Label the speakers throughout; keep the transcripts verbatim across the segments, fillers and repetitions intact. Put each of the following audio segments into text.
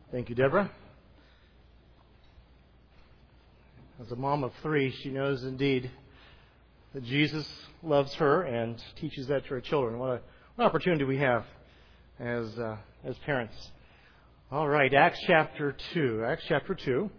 Speaker 1: Thank you, Deborah. As a mom of three, she knows indeed that Jesus loves her and teaches that to her children. What, a, what an opportunity we have as uh, as parents. All right, Acts chapter two. Acts chapter two.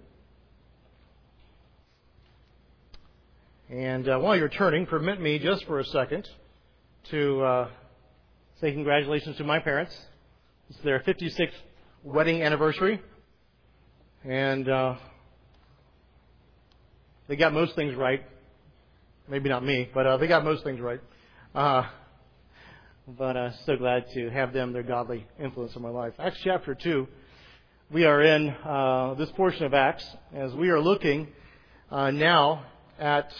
Speaker 1: And uh, while you're turning, permit me just for a second to uh, say congratulations to my parents. It's their fifty-sixth wedding anniversary. And uh, they got most things right. Maybe not me, but uh, they got most things right. Uh, but uh, so glad to have them, their godly influence in my life. Acts chapter two. We are in uh, this portion of Acts as we are looking uh, now at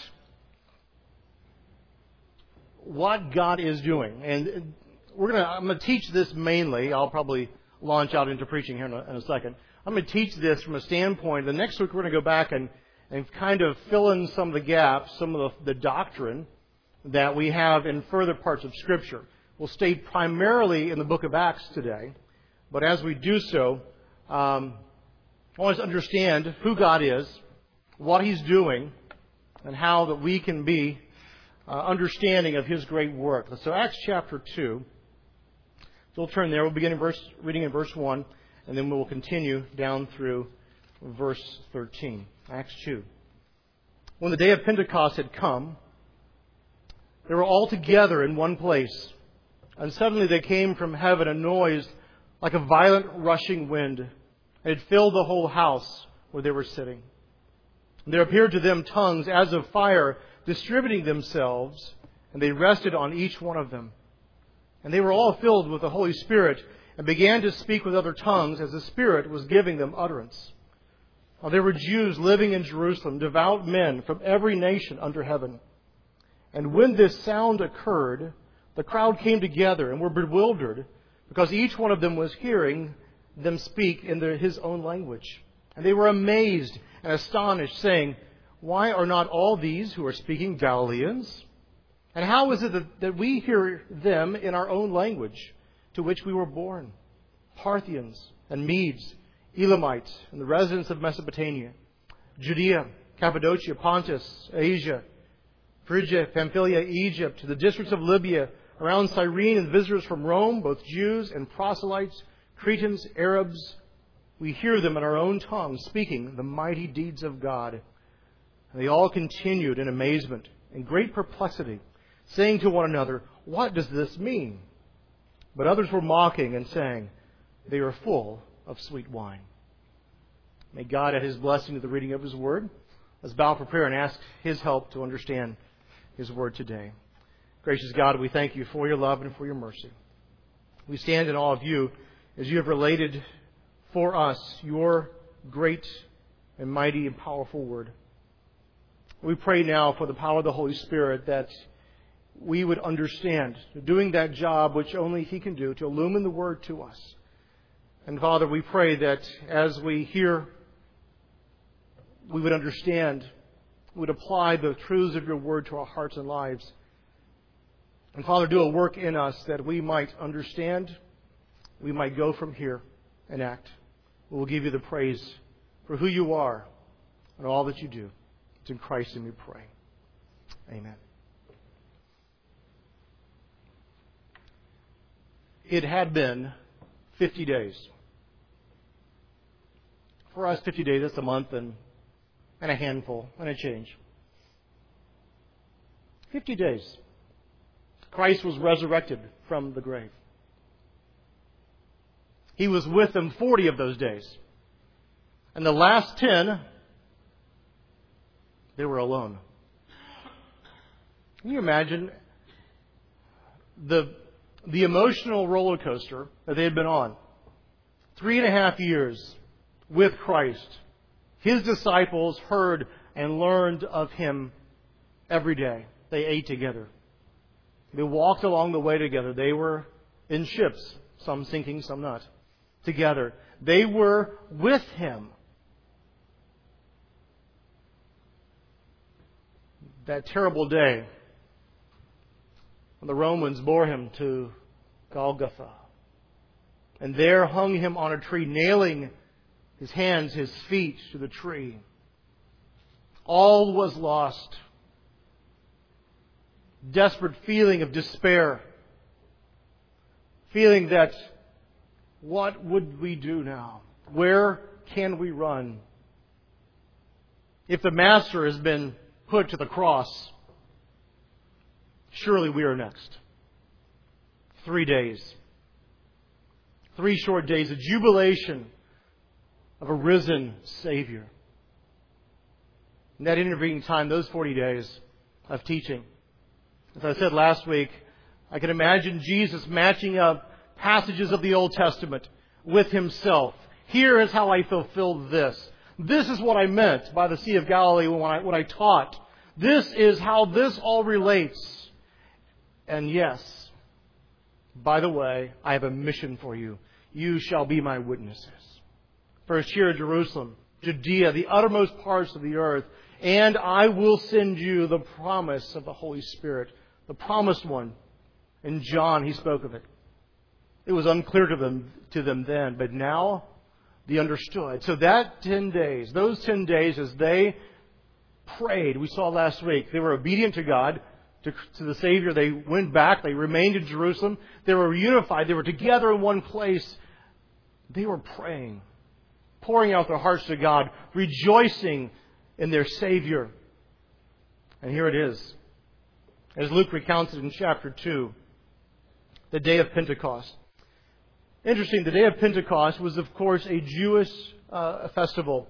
Speaker 1: what God is doing. And we're gonna, I'm going to teach this mainly. I'll probably launch out into preaching here in a, in a second. I'm going to teach this from a standpoint. The next week we're going to go back and, and kind of fill in some of the gaps, some of the, the doctrine that we have in further parts of Scripture. We'll stay primarily in the book of Acts today. But as we do so, um, I want us to understand who God is, what He's doing, and how that we can be uh, understanding of His great work. So Acts chapter two. So we'll turn there. We'll begin in verse, reading in verse one, and then we will continue down through verse thirteen. Acts two. When the day of Pentecost had come, they were all together in one place. And suddenly there came from heaven a noise like a violent rushing wind. It had filled the whole house where they were sitting. And there appeared to them tongues as of fire, distributing themselves, and they rested on each one of them. And they were all filled with the Holy Spirit and began to speak with other tongues as the Spirit was giving them utterance. Now there were Jews living in Jerusalem, devout men from every nation under heaven. And when this sound occurred, the crowd came together and were bewildered, because each one of them was hearing them speak in their, his own language. And they were amazed and astonished, saying, "Why are not all these who are speaking Galileans? And how is it that, that we hear them in our own language, to which we were born? Parthians and Medes, Elamites, and the residents of Mesopotamia, Judea, Cappadocia, Pontus, Asia, Phrygia, Pamphylia, Egypt, to the districts of Libya, around Cyrene, and visitors from Rome, both Jews and proselytes, Cretans, Arabs. We hear them in our own tongue, speaking the mighty deeds of God." And they all continued in amazement and great perplexity, saying to one another, "What does this mean?" But others were mocking and saying, "They are full of sweet wine." May God add His blessing to the reading of His Word. Let's bow for prayer and ask His help to understand His Word today. Gracious God, we thank You for Your love and for Your mercy. We stand in awe of You as You have related for us Your great and mighty and powerful Word. We pray now for the power of the Holy Spirit that we would understand, doing that job which only He can do, to illumine the Word to us. And Father, we pray that as we hear, we would understand, we would apply the truths of Your Word to our hearts and lives. And Father, do a work in us that we might understand, we might go from here and act. We will give You the praise for who You are and all that You do. It's in Christ's name we pray. Amen. It had been fifty days. For us, fifty days, that's a month and, and a handful and a change. fifty days. Christ was resurrected from the grave. He was with them forty of those days. And the last ten, they were alone. Can you imagine the, the emotional roller coaster that they had been on? Three and a half years with Christ. His disciples heard and learned of Him every day. They ate together. They walked along the way together. They were in ships, some sinking, some not, together. They were with Him. That terrible day when the Romans bore Him to Golgotha and there hung Him on a tree, nailing his hands, his feet to the tree. All was lost. Desperate feeling of despair. Feeling that, what would we do now? Where can we run? If the Master has been put to the cross, surely we are next. Three days. Three short days of jubilation of a risen Savior. In that intervening time, those forty days of teaching, as I said last week, I can imagine Jesus matching up passages of the Old Testament with Himself. Here is how I fulfilled this. This is what I meant by the Sea of Galilee when I, when I taught. This is how this all relates. And yes, by the way, I have a mission for you. You shall be my witnesses. First here at Jerusalem, Judea, the uttermost parts of the earth, and I will send you the promise of the Holy Spirit, the promised one. In John, he spoke of it. It was unclear to them, to them then, but now they understood. So that ten days, those ten days as they prayed, we saw last week, they were obedient to God, to, to the Savior. They went back, they remained in Jerusalem, they were unified, they were together in one place. They were praying, pouring out their hearts to God, rejoicing in their Savior. And here it is, as Luke recounts it in chapter two, the day of Pentecost. Interesting, the day of Pentecost was, of course, a Jewish uh, festival.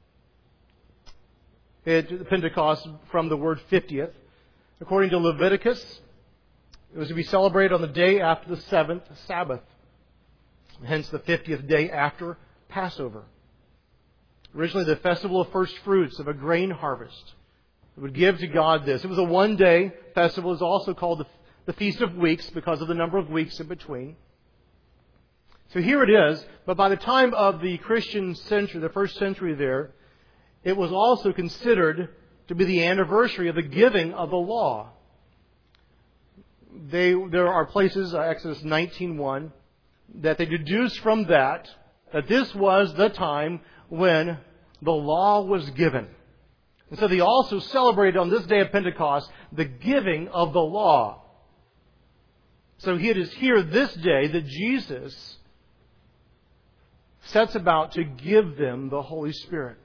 Speaker 1: It, Pentecost from the word fiftieth. According to Leviticus, it was to be celebrated on the day after the seventh Sabbath. Hence the fiftieth day after Passover. Originally the festival of first fruits of a grain harvest. It would give to God this. It was a one-day festival. It was also called the, the Feast of Weeks because of the number of weeks in between. So here it is. But by the time of the Christian century, the first century there, it was also considered to be the anniversary of the giving of the law. They, there are places, uh, Exodus nineteen one, that they deduce from that that this was the time when the law was given. And so they also celebrated on this day of Pentecost the giving of the law. So it is here this day that Jesus sets about to give them the Holy Spirit.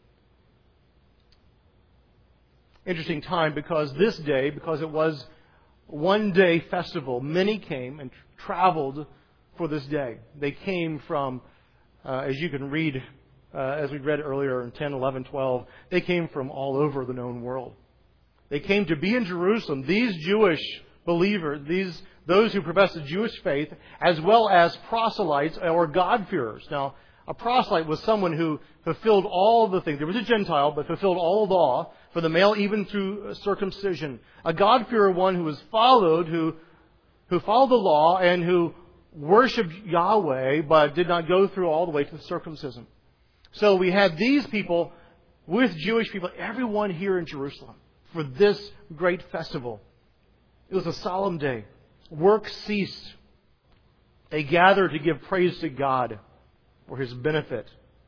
Speaker 1: Interesting time because this day, because it was one day festival, many came and traveled for this day. They came from, uh, as you can read, uh, as we read earlier in ten, eleven, twelve, they came from all over the known world. They came to be in Jerusalem. These Jewish believers, these those who profess the Jewish faith, as well as proselytes or God-fearers. Now, a proselyte was someone who fulfilled all the things. There was a Gentile, but fulfilled all the law for the male, even through circumcision. A God-fearer, one who was followed, who who followed the law and who worshipped Yahweh, but did not go through all the way to the circumcision. So we had these people with Jewish people, everyone here in Jerusalem, for this great festival. It was a solemn day. Work ceased. They gathered to give praise to God for His benefit.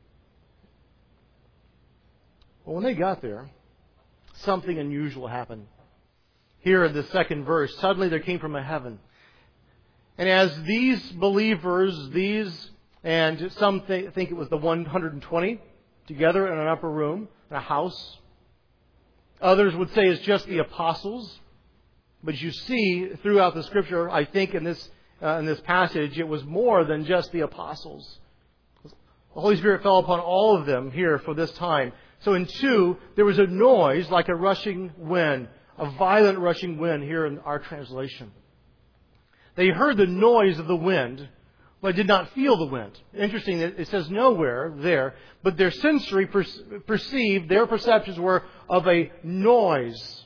Speaker 1: Well, when they got there, something unusual happened. Here in the second verse, suddenly there came from a heaven. And as these believers, these, and some th- think it was the one hundred twenty together in an upper room, in a house. Others would say it's just the apostles. But you see throughout the Scripture, I think in this uh, in this passage, it was more than just the apostles. The Holy Spirit fell upon all of them here for this time. So in two, there was a noise like a rushing wind, a violent rushing wind here in our translation. They heard the noise of the wind, but did not feel the wind. Interesting that it says nowhere there, but their sensory per- perceived, their perceptions were of a noise.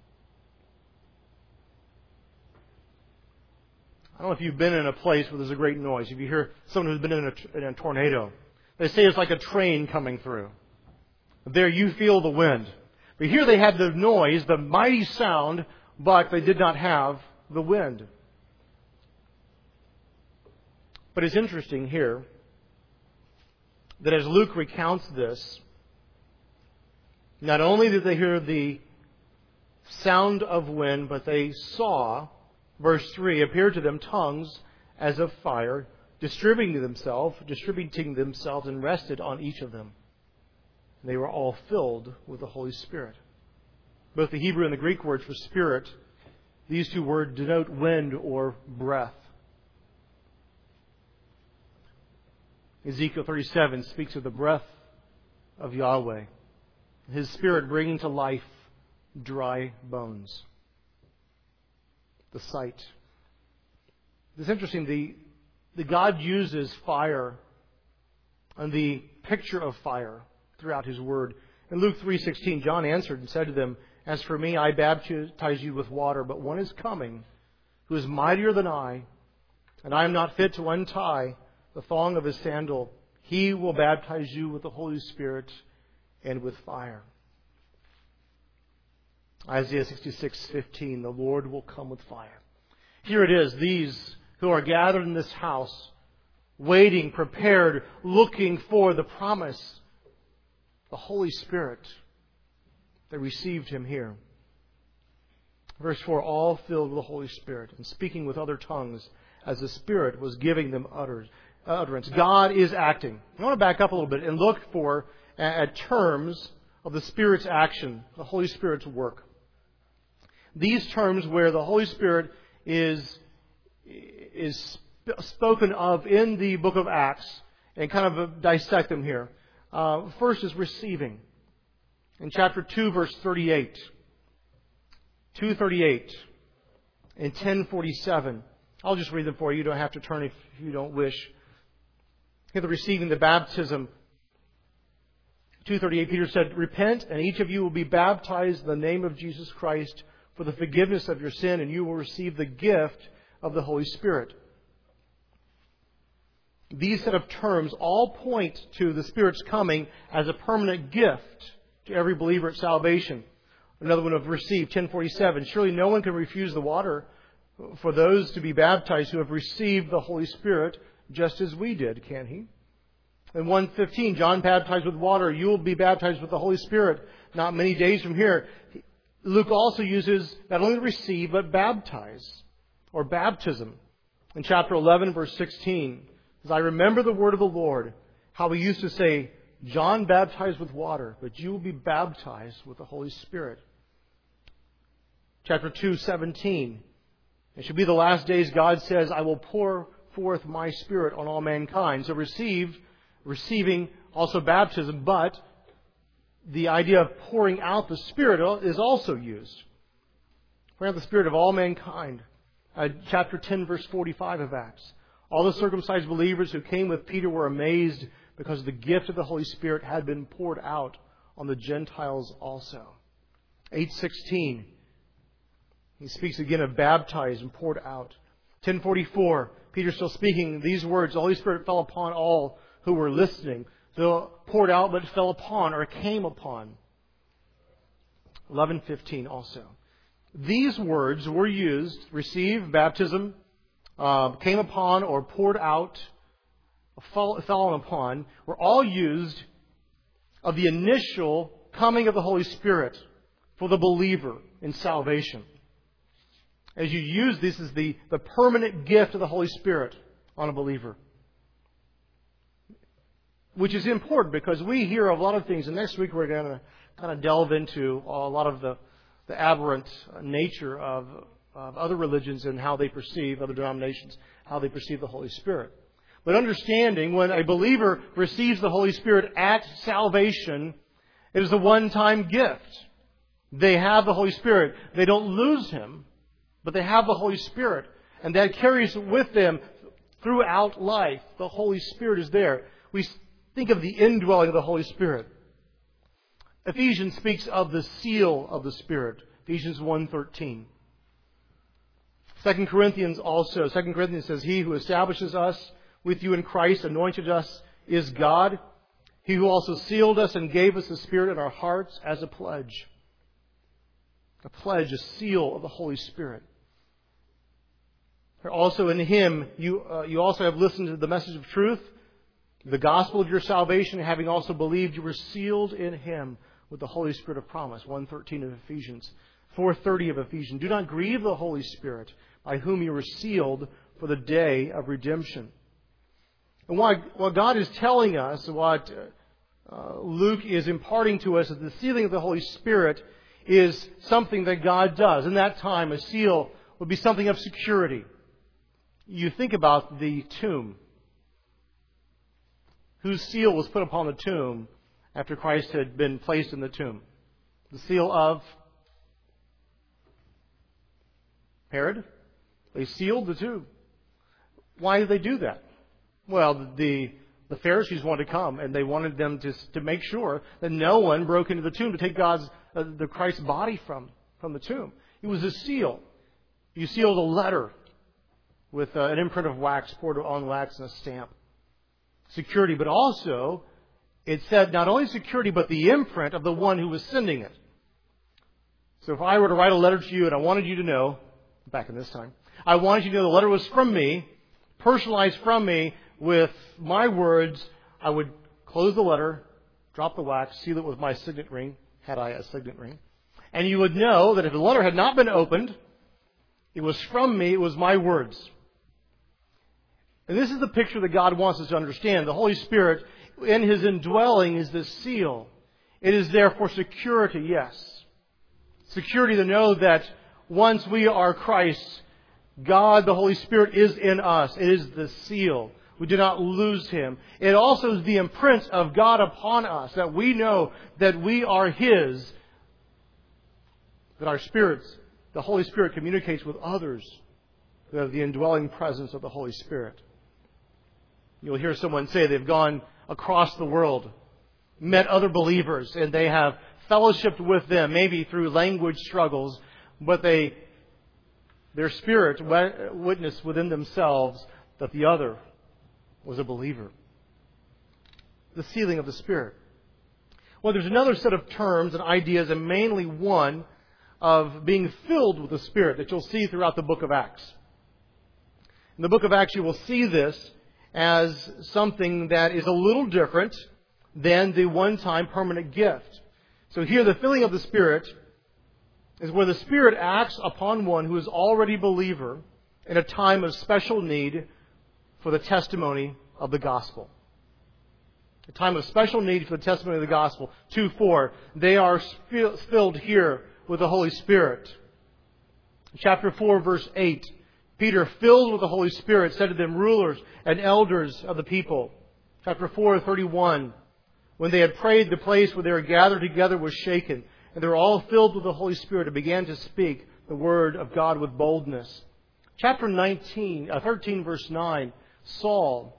Speaker 1: I don't know if you've been in a place where there's a great noise. If you hear someone who's been in a, in a tornado, they say it's like a train coming through. There you feel the wind. But here they had the noise, the mighty sound, but they did not have the wind. But it's interesting here that as Luke recounts this, not only did they hear the sound of wind, but they saw, verse three, appear to them tongues as of fire, distributing themselves, distributing themselves, and rested on each of them. They were all filled with the Holy Spirit. Both the Hebrew and the Greek words for spirit, these two words denote wind or breath. Ezekiel thirty-seven speaks of the breath of Yahweh, His Spirit bringing to life dry bones. The sight. It's interesting, the, the God uses fire and the picture of fire throughout His Word. In Luke three sixteen, John answered and said to them, "As for me, I baptize you with water, but one is coming who is mightier than I, and I am not fit to untie the thong of his sandal. He will baptize you with the Holy Spirit and with fire." Isaiah sixty-six fifteen, "The Lord will come with fire." Here it is, these who are gathered in this house, waiting, prepared, looking for the promise, the Holy Spirit. They received Him here. Verse four, all filled with the Holy Spirit and speaking with other tongues as the Spirit was giving them utterance. God is acting. I want to back up a little bit and look for at terms of the Spirit's action, the Holy Spirit's work. These terms where the Holy Spirit is, is spoken of in the book of Acts, and kind of dissect them here. Uh, first is receiving. In chapter two, verse thirty-eight. two thirty-eight and ten forty-seven. I'll just read them for you. You don't have to turn if you don't wish. Here, the receiving the baptism. two thirty-eight, Peter said, "Repent, and each of you will be baptized in the name of Jesus Christ for the forgiveness of your sin, and you will receive the gift of the Holy Spirit." These set of terms all point to the Spirit's coming as a permanent gift to every believer at salvation. Another one of receive, ten forty-seven. "Surely no one can refuse the water for those to be baptized who have received the Holy Spirit, just as we did, can he?" In one fifteen, "John baptized with water. You will be baptized with the Holy Spirit not many days from here." Luke also uses not only receive, but baptize, or baptism. In chapter eleven, verse sixteen, "As I remember the word of the Lord, how we used to say, John baptized with water, but you will be baptized with the Holy Spirit." Chapter two, seventeen, "It shall be the last days, God says, I will pour forth my Spirit on all mankind." So receive, receiving, also baptism, but the idea of pouring out the Spirit is also used. Pouring out the Spirit of all mankind. Uh, chapter ten, verse forty-five of Acts. "All the circumcised believers who came with Peter were amazed because the gift of the Holy Spirit had been poured out on the Gentiles also." eight sixteen. He speaks again of baptized and poured out. ten forty-four. Peter still speaking these words, "The Holy Spirit fell upon all who were listening." So poured out, but fell upon or came upon. eleven fifteen also. These words were used, receive, baptism, uh, came upon or poured out, fall, fallen upon, were all used of the initial coming of the Holy Spirit for the believer in salvation. As you use this as the, the permanent gift of the Holy Spirit on a believer. Which is important because we hear of a lot of things, and next week we're going to kind of delve into a lot of the, the aberrant nature of, of other religions and how they perceive, other denominations, how they perceive the Holy Spirit. But understanding when a believer receives the Holy Spirit at salvation, it is a one-time gift. They have the Holy Spirit. They don't lose Him, but they have the Holy Spirit. And that carries with them throughout life. The Holy Spirit is there. We think of the indwelling of the Holy Spirit. Ephesians speaks of the seal of the Spirit. Ephesians one thirteen. Second Corinthians also. Second Corinthians says, "He who establishes us with you in Christ, anointed us, is God. He who also sealed us and gave us the Spirit in our hearts as a pledge." A pledge, a seal of the Holy Spirit. Also in Him, you, uh, you also have listened to the message of truth, The gospel of your salvation, having also believed, you were sealed in Him with the Holy Spirit of promise. one thirteen of Ephesians. four thirty of Ephesians. Do not grieve the Holy Spirit, by whom you were sealed for the day of redemption. And what, what God is telling us, what uh, Luke is imparting to us, is the sealing of the Holy Spirit is something that God does. In that time, a seal would be something of security. You think about the tomb. Whose seal was put upon the tomb after Christ had been placed in the tomb? The seal of Herod. They sealed the tomb. Why did they do that? Well, the the Pharisees wanted to come, and they wanted them to to make sure that no one broke into the tomb to take God's uh, the Christ's body from from the tomb. It was a seal. You sealed a letter with uh, an imprint of wax poured on wax and a stamp. Security, but also it said not only security, but the imprint of the one who was sending it. So if I were to write a letter to you and I wanted you to know, back in this time, I wanted you to know the letter was from me, personalized from me with my words, I would close the letter, drop the wax, seal it with my signet ring, had I a signet ring, and you would know that if the letter had not been opened, it was from me, it was my words. And this is the picture that God wants us to understand. The Holy Spirit, in His indwelling, is the seal. It is there for security, yes. Security to know that once we are Christ's, God, the Holy Spirit, is in us. It is the seal. We do not lose Him. It also is the imprint of God upon us, that we know that we are His, that our spirits, the Holy Spirit communicates with others who have the indwelling presence of the Holy Spirit. You'll hear someone say they've gone across the world, met other believers, and they have fellowshiped with them, maybe through language struggles, but they, their spirit witnessed within themselves that the other was a believer. The sealing of the Spirit. Well, there's another set of terms and ideas, and mainly one of being filled with the Spirit that you'll see throughout the book of Acts. In the book of Acts, you will see this as something that is a little different than the one-time permanent gift. So here, the filling of the Spirit is where the Spirit acts upon one who is already a believer in a time of special need for the testimony of the gospel. A time of special need for the testimony of the gospel. two four, they are filled here with the Holy Spirit. Chapter four, verse eight, Peter, filled with the Holy Spirit, said to them, rulers and elders of the people. Chapter four, thirty-one, when they had prayed, the place where they were gathered together was shaken, and they were all filled with the Holy Spirit and began to speak the word of God with boldness. Chapter nineteen, uh, thirteen, verse nine, Saul,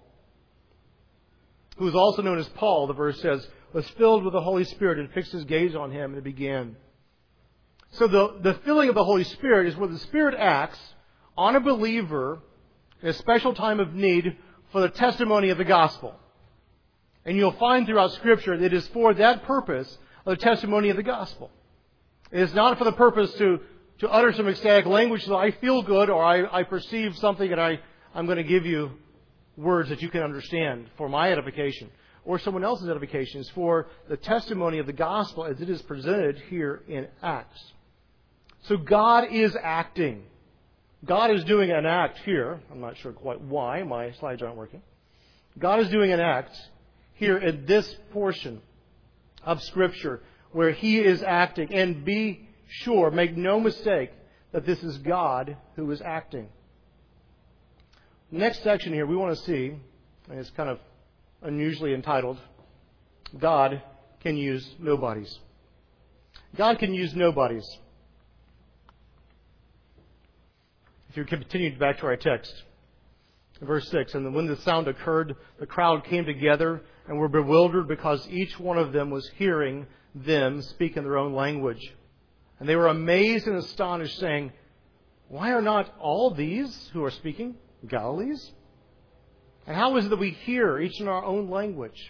Speaker 1: who is also known as Paul, the verse says, was filled with the Holy Spirit and fixed his gaze on Him, and it began. So the, the filling of the Holy Spirit is where the Spirit acts on a believer in a special time of need for the testimony of the gospel. And you'll find throughout Scripture that it is for that purpose of the testimony of the gospel. It is not for the purpose to, to utter some ecstatic language so I feel good or I, I perceive something and I, I'm going to give you words that you can understand for my edification or someone else's edification. It's for the testimony of the gospel as it is presented here in Acts. So God is acting. God is doing an act here. I'm not sure quite why. My slides aren't working. God is doing an act here in this portion of Scripture where He is acting. And be sure, make no mistake, that this is God who is acting. The next section here we want to see, and it's kind of unusually entitled, God can use nobodies. God can use nobodies. If you continue back to our text, verse six, and when the sound occurred, the crowd came together and were bewildered because each one of them was hearing them speak in their own language. And they were amazed and astonished, saying, why are not all these who are speaking Galileans? And how is it that we hear each in our own language?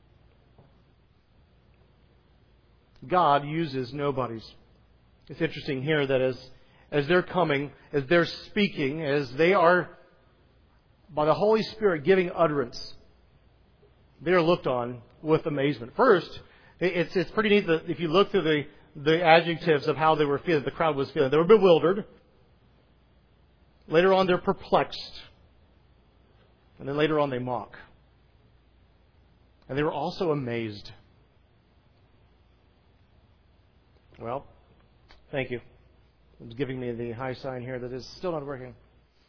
Speaker 1: God uses nobodies. It's interesting here that as As they're coming, as they're speaking, as they are, by the Holy Spirit, giving utterance, they are looked on with amazement. First, it's it's pretty neat that if you look through the, the adjectives of how they were feeling, the crowd was feeling. They were bewildered. Later on, they're perplexed. And then later on, they mock. And they were also amazed. Well, thank you. It's giving me the high sign here that is still not working.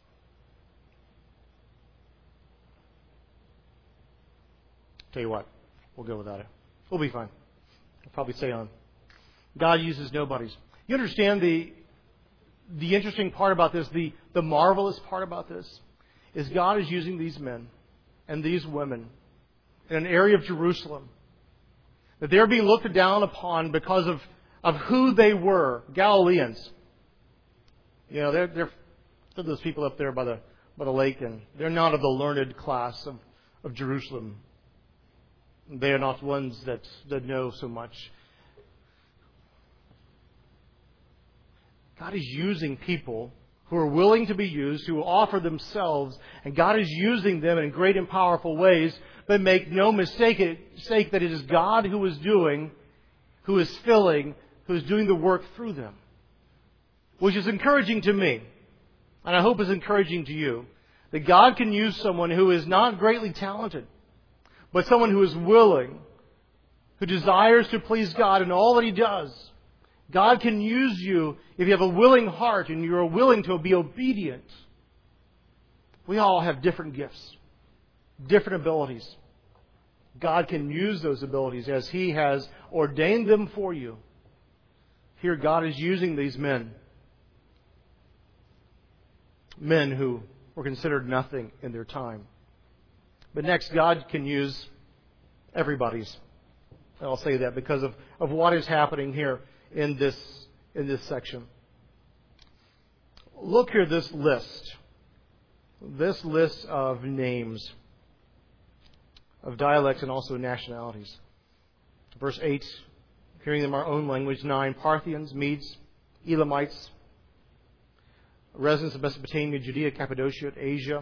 Speaker 1: Tell you what, we'll go without it. We'll be fine. I'll probably stay on. God uses nobodies. You understand the the interesting part about this, the, the marvelous part about this, is God is using these men and these women in an area of Jerusalem that they're being looked down upon because of, of who they were, Galileans. You know, they're, they're, they're those people up there by the by the lake, and they're not of the learned class of, of Jerusalem. They are not ones that, that know so much. God is using people who are willing to be used, who offer themselves, and God is using them in great and powerful ways, but make no mistake, mistake that it is God who is doing, who is filling, who is doing the work through them. Which is encouraging to me, and I hope is encouraging to you, that God can use someone who is not greatly talented, but someone who is willing, who desires to please God in all that He does. God can use you if you have a willing heart and you're willing to be obedient. We all have different gifts, different abilities. God can use those abilities as He has ordained them for you. Here God is using these men. Men who were considered nothing in their time. But next, God can use everybody's. I'll say that because of, of what is happening here in this in this section. Look here, this list. This list of names, of dialects and also nationalities. Verse eight, hearing them our own language. Nine, Parthians, Medes, Elamites, residents of Mesopotamia, Judea, Cappadocia, Asia.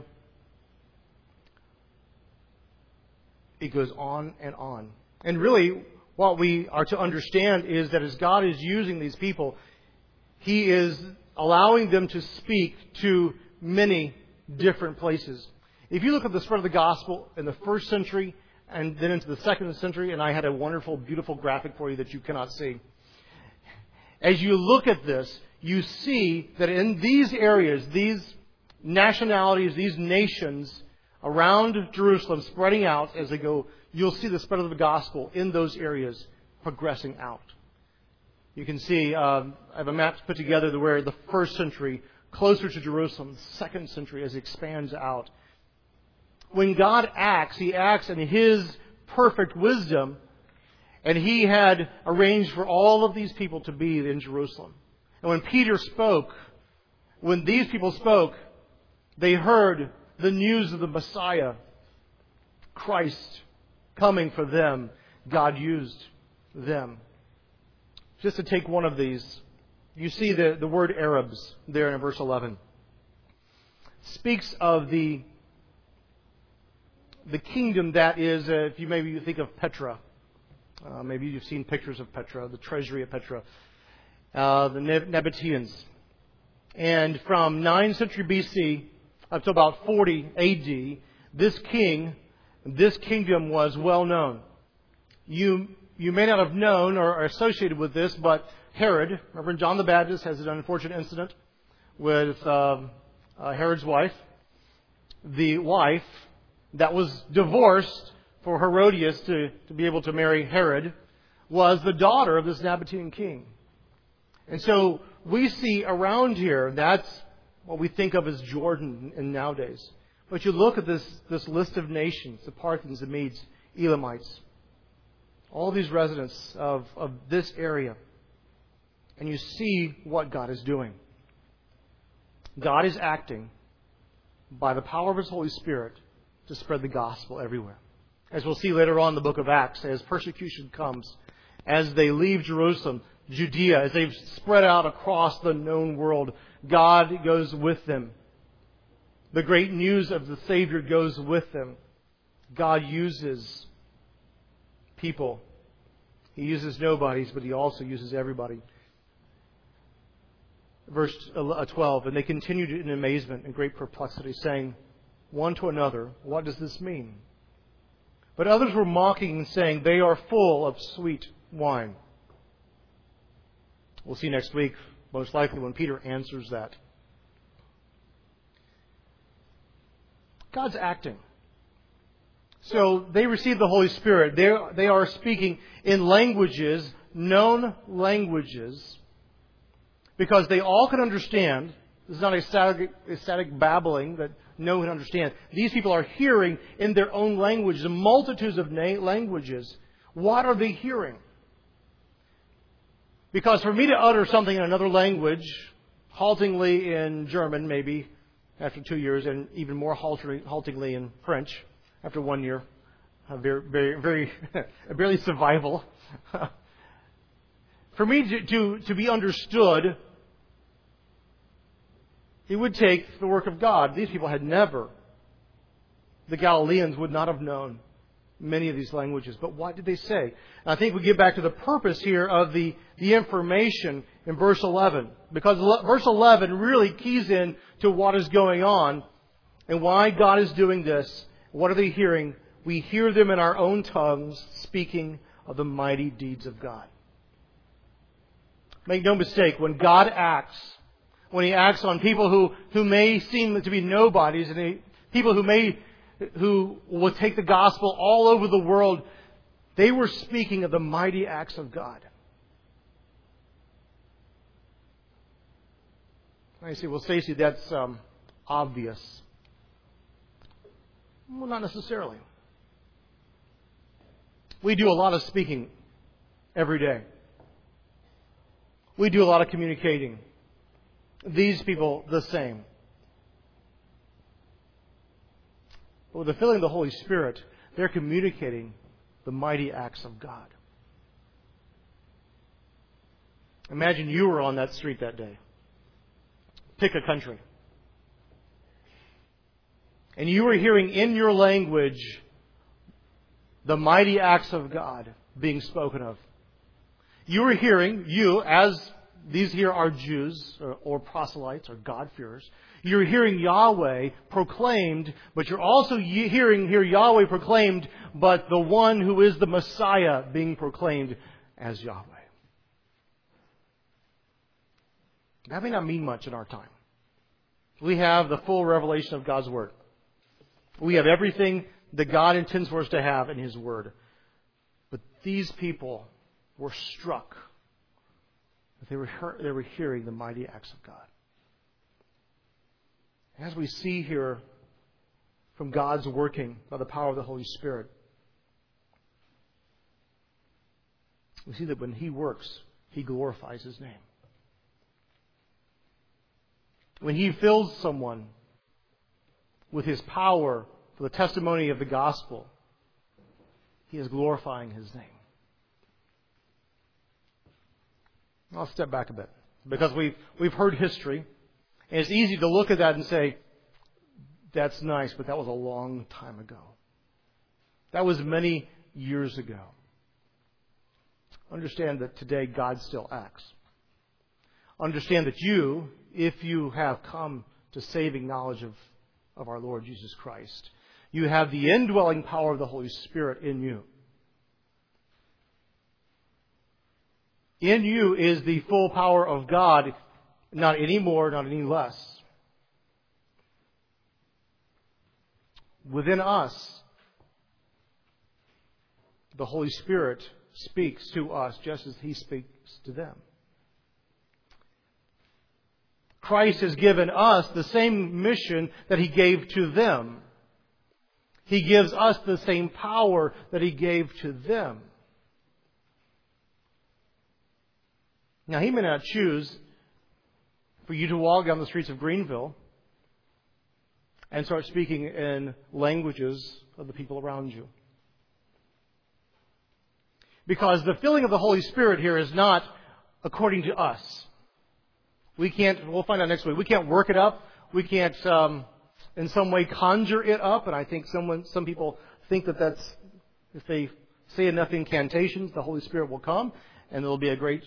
Speaker 1: It goes on and on. And really, what we are to understand is that as God is using these people, He is allowing them to speak to many different places. If you look at the spread of the gospel in the first century and then into the second century, and I had a wonderful, beautiful graphic for you that you cannot see. As you look at this, you see that in these areas, these nationalities, these nations around Jerusalem spreading out as they go, you'll see the spread of the gospel in those areas progressing out. You can see, um, I have a map put together where the first century, closer to Jerusalem, the second century as it expands out. When God acts, He acts in His perfect wisdom, and He had arranged for all of these people to be in Jerusalem. And when Peter spoke, when these people spoke, they heard the news of the Messiah, Christ, coming for them. God used them. Just to take one of these, you see the, the word Arabs there in verse eleven. Speaks of the, the kingdom that is, uh, if you maybe you think of Petra. Uh, maybe you've seen pictures of Petra, the treasury of Petra. Uh, the Nabateans. And from ninth century B C up to about forty A D, this king, this kingdom was well known. You you may not have known or are associated with this, but Herod, Reverend John the Baptist, has an unfortunate incident with uh, uh, Herod's wife. The wife that was divorced for Herodias to, to be able to marry Herod was the daughter of this Nabatean king. And so we see around here, that's what we think of as Jordan in nowadays. But you look at this, this list of nations, the Parthians, the Medes, Elamites, all these residents of, of this area, and you see what God is doing. God is acting by the power of His Holy Spirit to spread the gospel everywhere. As we'll see later on in the book of Acts, as persecution comes, as they leave Jerusalem, Judea, as they've spread out across the known world, God goes with them. The great news of the Savior goes with them. God uses people. He uses nobodies, but He also uses everybody. Verse twelve, and they continued in amazement and great perplexity, saying one to another, what does this mean? But others were mocking and saying, they are full of sweet wine. We'll see next week, most likely, when Peter answers that. God's acting. So they received the Holy Spirit. They they are speaking in languages, known languages, because they all can understand. This is not a static, a static babbling that no one can understand. These people are hearing in their own languages, multitudes of na- languages. What are they hearing? Because for me to utter something in another language, haltingly in German maybe, after two years, and even more haltingly in French after one year, very, very, very barely survival. For me to, to, to be understood, it would take the work of God. These people had never, the Galileans would not have known many of these languages. But what did they say? And I think we get back to the purpose here of the, the information in verse eleven. Because verse eleven really keys in to what is going on and why God is doing this. What are they hearing? We hear them in our own tongues speaking of the mighty deeds of God. Make no mistake, when God acts, when He acts on people who, who may seem to be nobodies, and he, people who may who will take the gospel all over the world, they were speaking of the mighty acts of God. And I say, well, Stacy, that's um, obvious. Well, not necessarily. We do a lot of speaking every day. We do a lot of communicating. These people, the same. But with the filling of the Holy Spirit, they're communicating the mighty acts of God. Imagine you were on that street that day. Pick a country. And you were hearing in your language the mighty acts of God being spoken of. You were hearing, you, as these here are Jews or, or proselytes or God-fearers, you're hearing Yahweh proclaimed, but you're also hearing here Yahweh proclaimed, but the one who is the Messiah being proclaimed as Yahweh. That may not mean much in our time. We have the full revelation of God's Word. We have everything that God intends for us to have in His Word. But these people were struck that they were, they were hearing the mighty acts of God. As we see here from God's working by the power of the Holy Spirit, we see that when He works, He glorifies His name. When He fills someone with His power for the testimony of the gospel, He is glorifying His name. I'll step back a bit, because we've, we've heard history, and it's easy to look at that and say, that's nice, but that was a long time ago. That was many years ago. Understand that today God still acts. Understand that you, if you have come to saving knowledge of, of our Lord Jesus Christ, you have the indwelling power of the Holy Spirit in you. In you is the full power of God, not any more, not any less. Within us, the Holy Spirit speaks to us just as He speaks to them. Christ has given us the same mission that He gave to them. He gives us the same power that He gave to them. Now, He may not choose for you to walk down the streets of Greenville and start speaking in languages of the people around you. Because the filling of the Holy Spirit here is not according to us. We can't, we'll find out next week, we can't work it up. We can't um, in some way conjure it up. And I think someone, some people think that that's, if they say enough incantations, the Holy Spirit will come, and there will be a great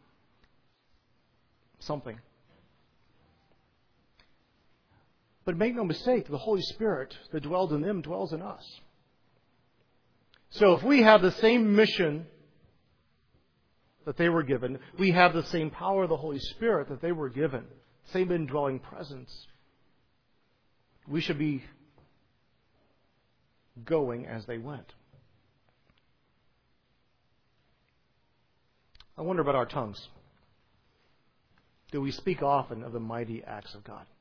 Speaker 1: something. But make no mistake, the Holy Spirit that dwelled in them dwells in us. So if we have the same mission that they were given, we have the same power of the Holy Spirit that they were given, same indwelling presence, we should be going as they went. I wonder about our tongues. Do we speak often of the mighty acts of God?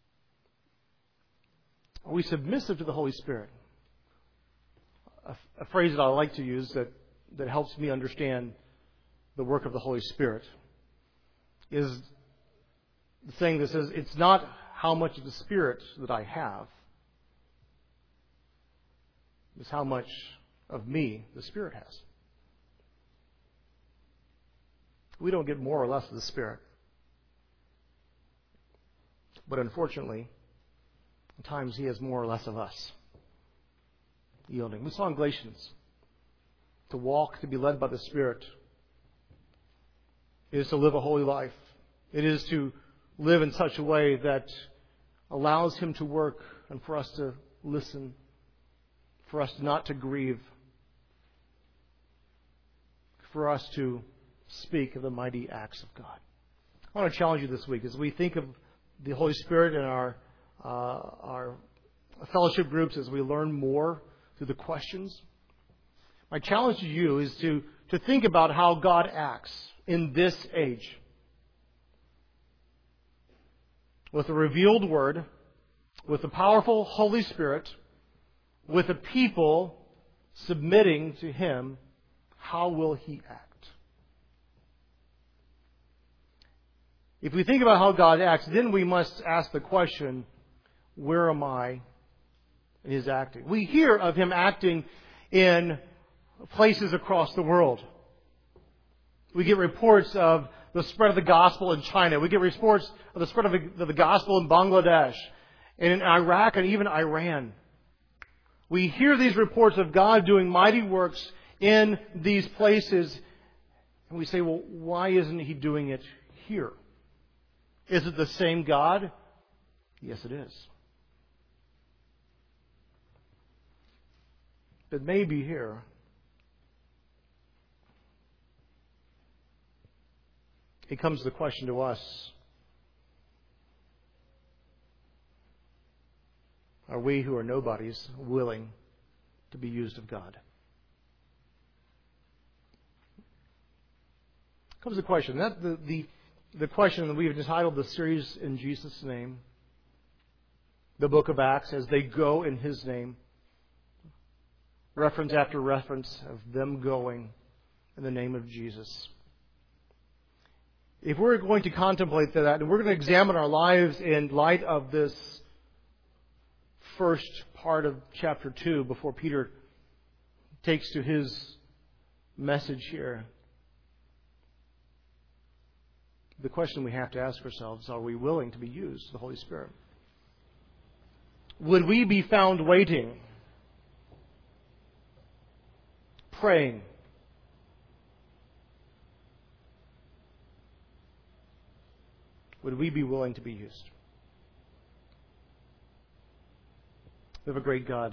Speaker 1: Are we submissive to the Holy Spirit? A, a phrase that I like to use that, that helps me understand the work of the Holy Spirit is the saying that says, it's not how much of the Spirit that I have, it's how much of me the Spirit has. We don't get more or less of the Spirit. But unfortunately, at times He has more or less of us yielding. We saw in Galatians, to walk, to be led by the Spirit, is to live a holy life. It is to live in such a way that allows Him to work and for us to listen, for us not to grieve, for us to speak of the mighty acts of God. I want to challenge you this week as we think of the Holy Spirit in our uh, our fellowship groups, as we learn more through the questions. My challenge to you is to, to think about how God acts in this age. With the revealed Word, with the powerful Holy Spirit, with a people submitting to Him, how will He act? If we think about how God acts, then we must ask the question, where am I in His acting? We hear of Him acting in places across the world. We get reports of the spread of the gospel in China. We get reports of the spread of the, of the gospel in Bangladesh, and in Iraq, and even Iran. We hear these reports of God doing mighty works in these places, and we say, well, why isn't He doing it here? Is it the same God? Yes, it is. But maybe here, it comes the question to us, are we who are nobodies willing to be used of God? Comes the question. That the, the the question that we've entitled the series in Jesus' name, the book of Acts, as they go in His name. Reference after reference of them going in the name of Jesus. If we're going to contemplate that, and we're going to examine our lives in light of this first part of chapter two, before Peter takes to his message here, the question we have to ask ourselves, are we willing to be used of the Holy Spirit? Would we be found waiting, praying, would we be willing to be used? We have a great God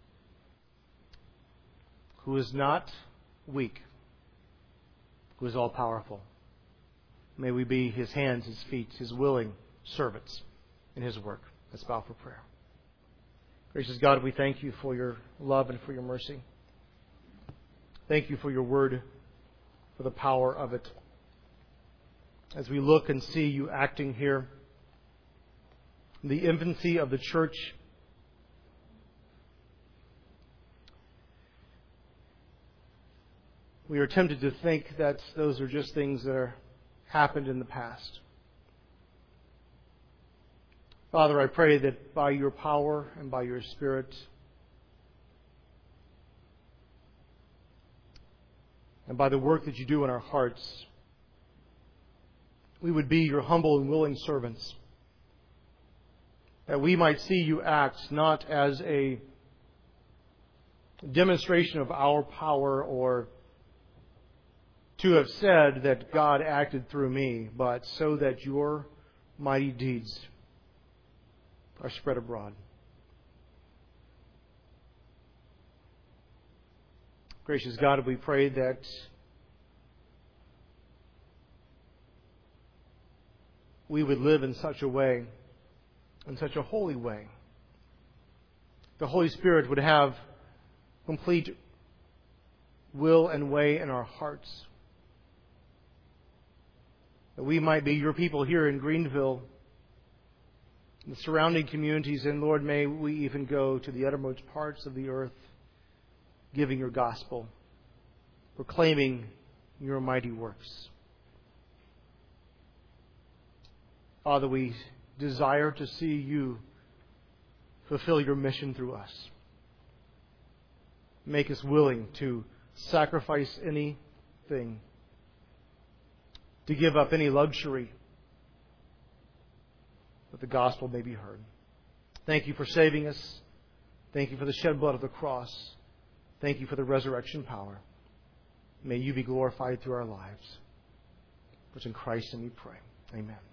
Speaker 1: who is not weak, who is all-powerful. May we be His hands, His feet, His willing servants in His work. Let's bow for prayer. Gracious God, we thank You for Your love and for Your mercy. Thank You for Your word, for the power of it. As we look and see You acting here, in the infancy of the church, we are tempted to think that those are just things that are happened in the past. Father, I pray that by Your power and by Your Spirit, and by the work that You do in our hearts, we would be Your humble and willing servants, that we might see You act not as a demonstration of our power or to have said that God acted through me, but so that your mighty deeds are spread abroad. Gracious God, we pray that we would live in such a way, in such a holy way. The Holy Spirit would have complete will and way in our hearts. That we might be your people here in Greenville, the surrounding communities, and Lord, may we even go to the uttermost parts of the earth, giving your gospel, proclaiming your mighty works. Father, we desire to see you fulfill your mission through us. Make us willing to sacrifice anything, to give up any luxury, that the gospel may be heard. Thank you for saving us. Thank you for the shed blood of the cross. Thank you for the resurrection power. May you be glorified through our lives. For it's in Christ and we pray. Amen.